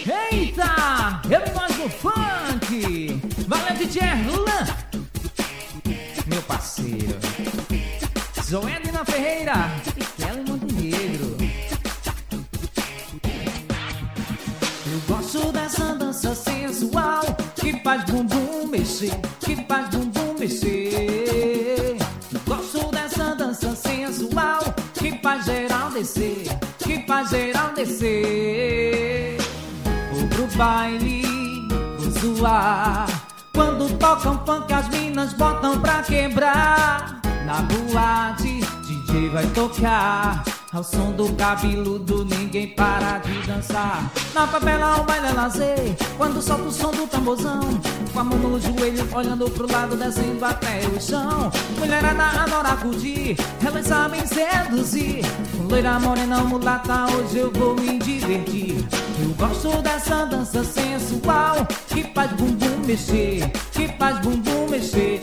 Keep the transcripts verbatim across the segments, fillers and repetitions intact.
Eita, ele mais no funk. Valeu, D J Erlan, meu parceiro. Zoedina Ferreira e Kelly Montenegro. Eu gosto dessa dança sensual que faz bumbum mexer, que faz bumbum mexer. Eu gosto dessa dança sensual que faz geral descer, que faz geral descer. Vou pro baile, vou zoar. Quando tocam funk as minas botam pra quebrar. Na boate, D J vai tocar. Ao som do cabeludo ninguém para de dançar. Na favela o baile é lazer, quando solta o som do tamborzão. Com a mão no joelho, olhando pro lado, descendo até o chão. Mulherada adora curtir, elas sabem seduzir. Com loira, morena, mulata, hoje eu vou me divertir. Eu gosto dessa dança sensual que faz bumbum mexer, que faz bumbum mexer.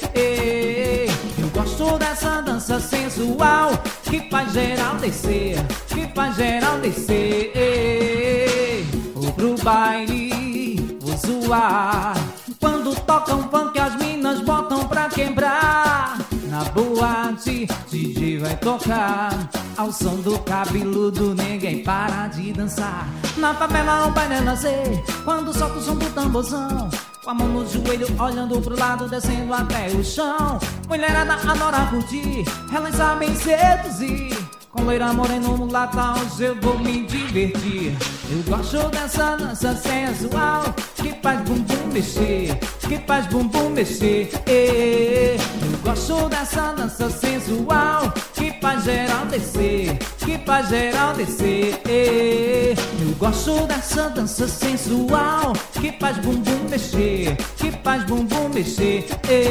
Eu gosto dessa dança sensual que faz geral descer, que faz geral descer. Vou pro baile, vou zoar. Quando tocam funk as minas botam pra quebrar. Na boate, D J vai tocar. Ao som do cabeludo ninguém para de dançar. Na favela o baile é lazer, quando solta o som do tamborzão. Com a mão no joelho, olhando pro lado, descendo até o chão. Mulherada adora curtir, elas sabem seduzir. Com loira, moreno, mulata, hoje eu vou me divertir. Eu gosto dessa dança sensual que faz bumbum mexer, que faz bumbum mexer. Eu gosto dessa dança sensual que faz geral descer, que faz geral descer. Eu gosto dessa dança sensual que faz bumbum mexer, que faz bumbum mexer.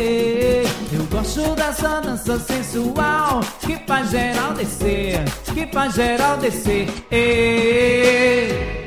Eu gosto dessa dança sensual que faz geral descer, que faz geral descer.